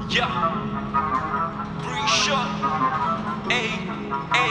Yeah, Brisha, ay, ay.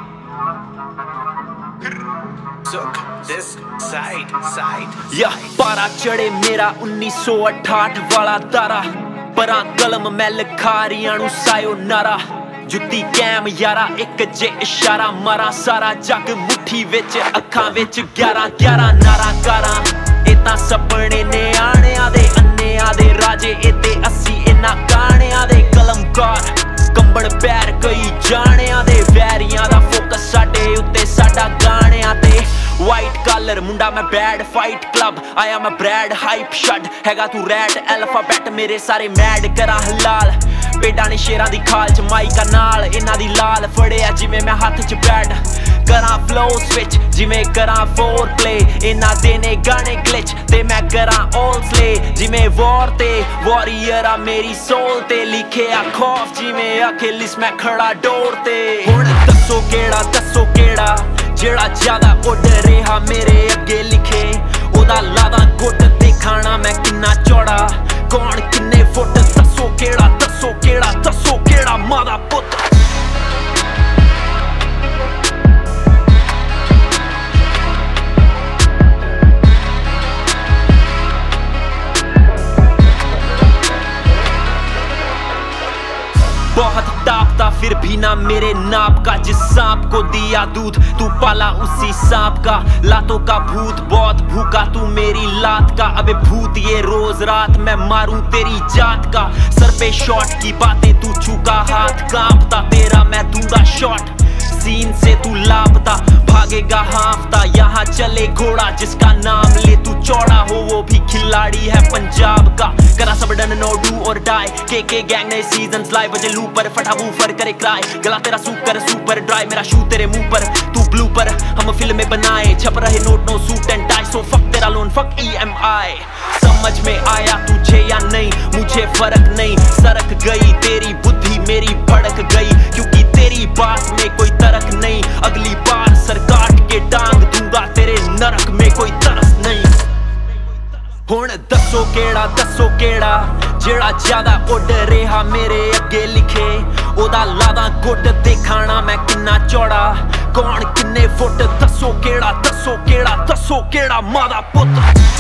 Took this side. या पारा चढ़े मेरा 1968 वाला दारा परां कलम मैं लिखारियां नू सायो नारा जुत्ती कैम यारा एक जे इशारा मारा सारा जग मुट्ठी विच अखां विच 11 नारा कारा ए तां सपने ने आणियां दे अन्नियां दे राजे ए ते अस्सी इन्हां गाणियां दे कलमकार कंबण पैर कई जाणियां दे वैरियां दा फोकस साडे उत्ते साडा गाणियां ते वाइट कलर मुंडा मैं बैड फाइट क्लब आया मैं ब्रैड हाइप शट हैगा तू रैड अल्फाबेट मेरे सारे मैड करा हलाल पेडां ने शेरां दी खाल च माइका नाल इन्हां दी लाल फड़िया जिवें मैं हत्थ च बैड करा फ्लो स्विच जिवें करा फोर प्ले इन्हां दे ने गाने ग्लिच ते मैं करा ऑल स्ले जिवें वॉर ते वॉरियर आ मेरी सोल ते लिखिया खौफ जिवें अखिलिस मैं खड़ा डोर ते हुण दस्सो केड़ा जेड़ा ज्यादा उड़ रेहा मेरे अगे लिखे ओदा लादा गुट दिखाना मैं किन्ना चौड़ा कौन किन्ने फुट दस्सो केड़ा मादा पुत बहुत तापता फिर भी ना मेरे नाप का जिस सांप को दिया दूध तू पाला उसी सांप का लातों का भूत बहुत भूखा तू मेरी लात का अबे भूत ये रोज रात मैं मारूं तेरी जात का सर पे शॉट की बातें तू चूका हाथ कांपता तेरा मैं दूंगा शॉट सीन से तू लापता भागेगा हाफता यहाँ चले घोड़ा जिसका नाम ले तू चौड़ा हो वो भी खिलाड़ी है पंजाब का करा सब done no do or die के गैंग नए सीजन्स लाइव बजे लूपर फटा वूफर करे क्राई गला तेरा सुपर ड्राई मेरा शू तेरे मुंह पर तू ब्लूपर हम फिल्में बनाए छप रहे note no suit and tie so fuck तेरा लोन फक EMI समझ में आया तुझे या नहीं मुझे फर्क नहीं सरक गई तेरी बुद्धि मेरी भड़क गई क्योंकि तेरी बात में कोई तरक नहीं अगली बार सर काट के टांग दूंगा तेरे नरक में कोई तरस नहीं हुण दस्सो केड़ा जेड़ा ज्यादा उड़ रेहा मेरे अगे लिखे ओदा लादा गुट दिखाना मैं किन्ना चौड़ा कौन किन्ने फुट दस्सो केड़ा मादा पुत